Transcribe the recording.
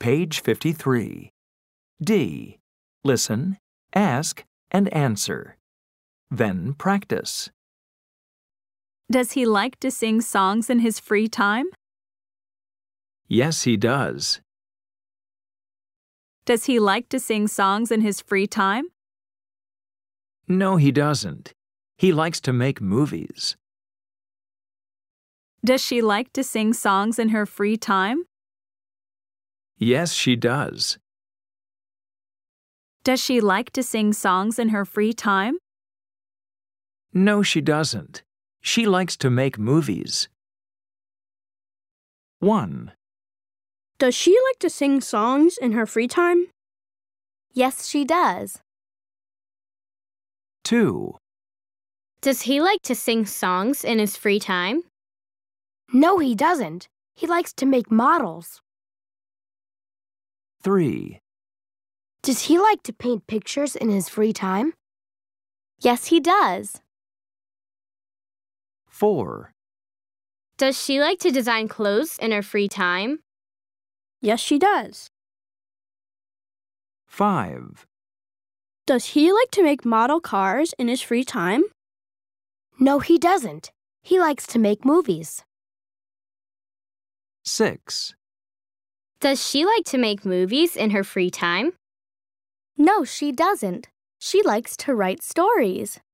Page 53. D. Listen, ask, and answer. Then practice. Does he like to sing songs in his free time? Yes, he does. Does he like to sing songs in his free time? No, he doesn't. He likes to make movies. Does she like to sing songs in her free time? Yes, she does. Does she like to sing songs in her free time? No, she doesn't. She likes to make movies. 1, Does she like to sing songs in her free time? Yes, she does. 2, Does he like to sing songs in his free time? No, he doesn't. He likes to make models. 3, Does he like to paint pictures in his free time? Yes, he does. 4, Does she like to design clothes in her free time? Yes, she does. 5, Does he like to make model cars in his free time? No, he doesn't. He likes to make movies. 6, Does she like to make movies in her free time? No, she doesn't. She likes to write stories.